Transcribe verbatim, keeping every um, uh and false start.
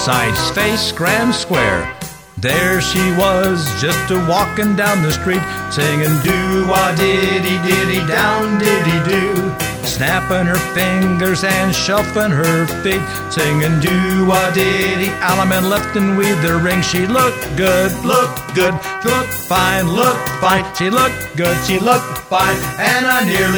Sights face grand square. There she was, just a-walking down the street, singing do-wah-diddy-diddy, down-diddy-doo, snapping her fingers and shuffling her feet, singing do-wah-diddy, alum and left and weave the ring. She looked good, looked good, looked fine, looked fine. She looked good, she looked fine, and I nearly